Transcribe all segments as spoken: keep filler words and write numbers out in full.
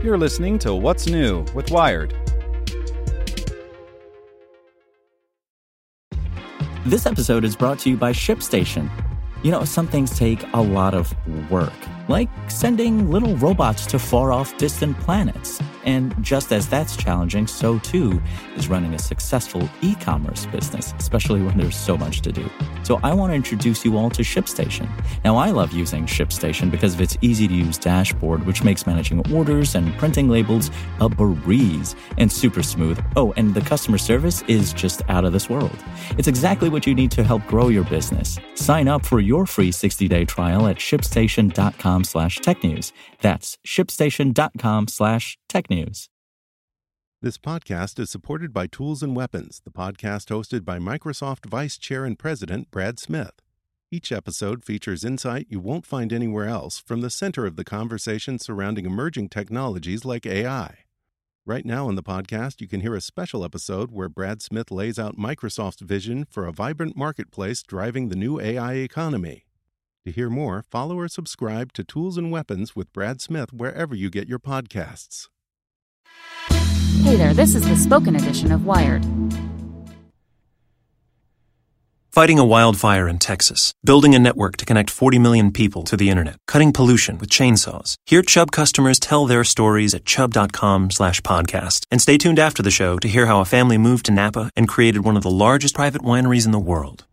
You're listening to What's New with Wired. This episode is brought to you by ShipStation. You know, some things take a lot of work, like sending little robots to far-off distant planets. And just as that's challenging, so too is running a successful e-commerce business, especially when there's so much to do. So I want to introduce you all to ShipStation. Now, I love using ShipStation because of its easy-to-use dashboard, which makes managing orders and printing labels a breeze and super smooth. Oh, and the customer service is just out of this world. It's exactly what you need to help grow your business. Sign up for your free sixty-day trial at shipstation.com slash technews. That's shipstation.com slash technews. This podcast is supported by Tools and Weapons, the podcast hosted by Microsoft Vice Chair and President Brad Smith. Each episode features insight you won't find anywhere else from the center of the conversation surrounding emerging technologies like A I. Right now on the podcast, you can hear a special episode where Brad Smith lays out Microsoft's vision for a vibrant marketplace driving the new A I economy. To hear more, follow or subscribe to Tools and Weapons with Brad Smith wherever you get your podcasts. Hey there, this is the spoken edition of Wired. Fighting a wildfire in Texas, building a network to connect forty million people to the internet, cutting pollution with chainsaws. Hear Chubb customers tell their stories at chubb.com slash podcast. And stay tuned after the show to hear how a family moved to Napa and created one of the largest private wineries in the world.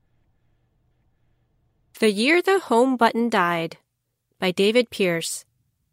The Year the Home Button Died by David Pierce.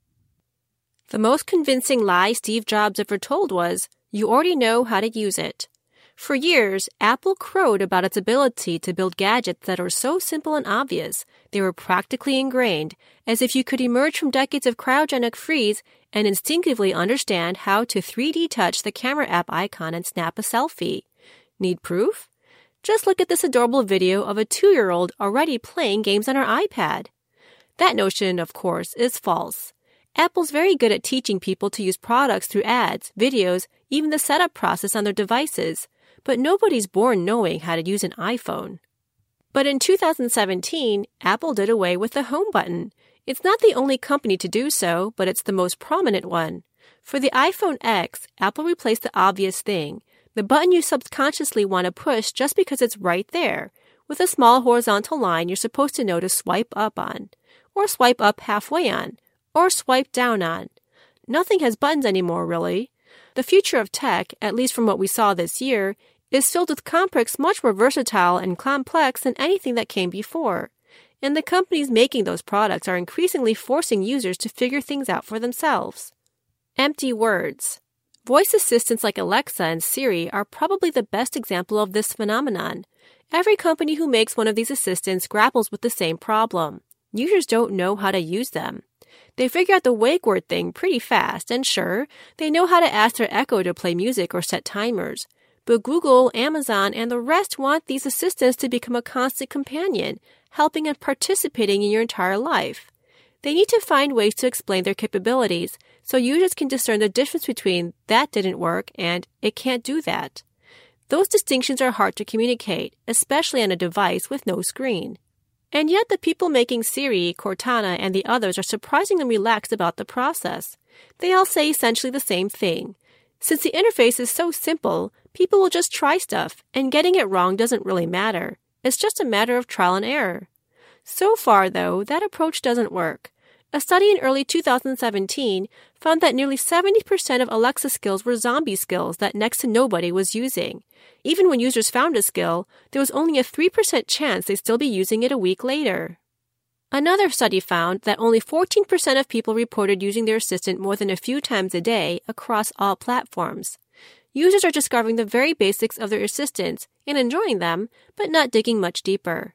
The most convincing lie Steve Jobs ever told was, you already know how to use it. For years, Apple crowed about its ability to build gadgets that are so simple and obvious, they were practically ingrained, as if you could emerge from decades of cryogenic freeze and instinctively understand how to three D touch the camera app icon and snap a selfie. Need proof? Just look at this adorable video of a two-year-old already playing games on her iPad. That notion, of course, is false. Apple's very good at teaching people to use products through ads, videos, even the setup process on their devices. But nobody's born knowing how to use an iPhone. But in two thousand seventeen, Apple did away with the home button. It's not the only company to do so, but it's the most prominent one. For the iPhone X, Apple replaced the obvious thing, the button you subconsciously want to push just because it's right there, with a small horizontal line you're supposed to know to swipe up on, or swipe up halfway on, or swipe down on. Nothing has buttons anymore, really. The future of tech, at least from what we saw this year, is filled with complex much more versatile and complex than anything that came before. And the companies making those products are increasingly forcing users to figure things out for themselves. Empty words. Voice assistants like Alexa and Siri are probably the best example of this phenomenon. Every company who makes one of these assistants grapples with the same problem. Users don't know how to use them. They figure out the wake word thing pretty fast, and sure, they know how to ask their Echo to play music or set timers. But Google, Amazon, and the rest want these assistants to become a constant companion, helping and participating in your entire life. They need to find ways to explain their capabilities so users can discern the difference between that didn't work and it can't do that. Those distinctions are hard to communicate, especially on a device with no screen. And yet the people making Siri, Cortana, and the others are surprisingly relaxed about the process. They all say essentially the same thing. Since the interface is so simple, people will just try stuff, and getting it wrong doesn't really matter. It's just a matter of trial and error. So far, though, that approach doesn't work. A study in early two thousand seventeen found that nearly seventy percent of Alexa skills were zombie skills that next to nobody was using. Even when users found a skill, there was only a three percent chance they'd still be using it a week later. Another study found that only fourteen percent of people reported using their assistant more than a few times a day across all platforms. Users are discovering the very basics of their assistants and enjoying them, but not digging much deeper.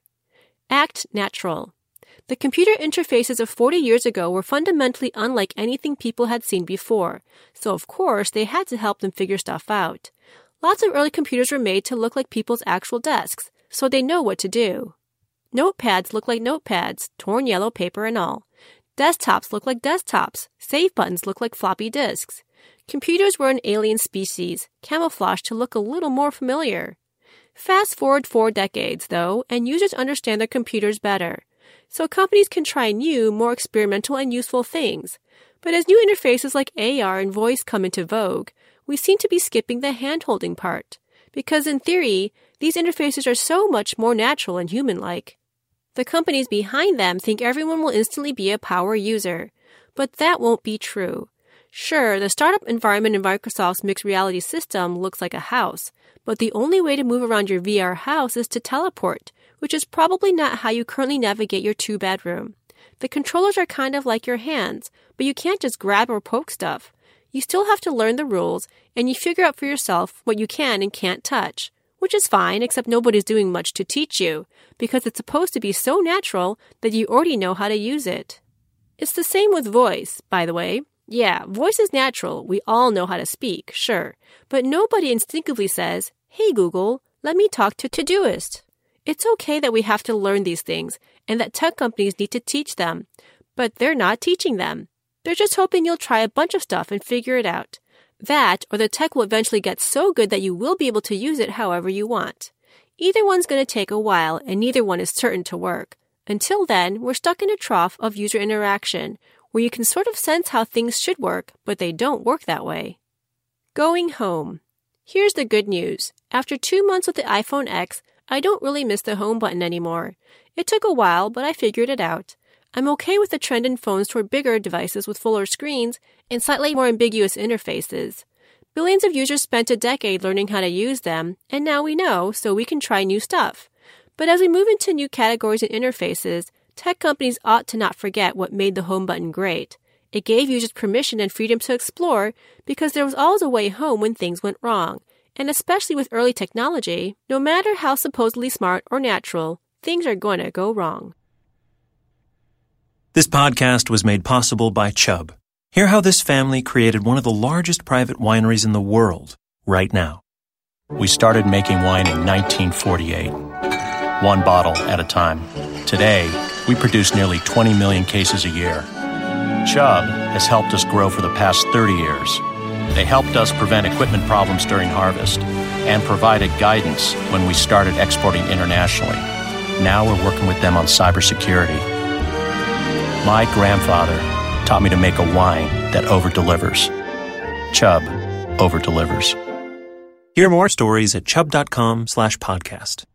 Act natural. The computer interfaces of forty years ago were fundamentally unlike anything people had seen before, so of course they had to help them figure stuff out. Lots of early computers were made to look like people's actual desks, so they know what to do. Notepads look like notepads, torn yellow paper and all. Desktops look like desktops. Save buttons look like floppy disks. Computers were an alien species, camouflaged to look a little more familiar. Fast forward four decades, though, and users understand their computers better. So companies can try new, more experimental and useful things. But as new interfaces like A R and voice come into vogue, we seem to be skipping the hand-holding part. Because in theory, these interfaces are so much more natural and human-like. The companies behind them think everyone will instantly be a power user. But that won't be true. Sure, the startup environment in Microsoft's mixed reality system looks like a house, but the only way to move around your V R house is to teleport, which is probably not how you currently navigate your two-bedroom. The controllers are kind of like your hands, but you can't just grab or poke stuff. You still have to learn the rules, and you figure out for yourself what you can and can't touch, which is fine, except nobody's doing much to teach you, because it's supposed to be so natural that you already know how to use it. It's the same with voice, by the way. Yeah, voice is natural. We all know how to speak, sure. But nobody instinctively says, "Hey Google, let me talk to Todoist." It's okay that we have to learn these things and that tech companies need to teach them. But they're not teaching them. They're just hoping you'll try a bunch of stuff and figure it out. That, or the tech will eventually get so good that you will be able to use it however you want. Either one's going to take a while, and neither one is certain to work. Until then, we're stuck in a trough of user interaction, where you can sort of sense how things should work, but they don't work that way. Going home. Here's the good news. After two months with the iPhone X, I don't really miss the home button anymore. It took a while, but I figured it out. I'm okay with the trend in phones toward bigger devices with fuller screens and slightly more ambiguous interfaces. Billions of users spent a decade learning how to use them, and now we know, so we can try new stuff. But as we move into new categories and interfaces, tech companies ought to not forget what made the home button great. It gave users permission and freedom to explore because there was always a way home when things went wrong. And especially with early technology, no matter how supposedly smart or natural, things are going to go wrong. This podcast was made possible by Chubb. Hear how this family created one of the largest private wineries in the world right now. We started making wine in nineteen forty-eight, one bottle at a time. Today, we produce nearly twenty million cases a year. Chubb has helped us grow for the past thirty years. They helped us prevent equipment problems during harvest and provided guidance when we started exporting internationally. Now we're working with them on cybersecurity. My grandfather taught me to make a wine that over-delivers. Chubb over-delivers. Hear more stories at chubb dot com slash podcast.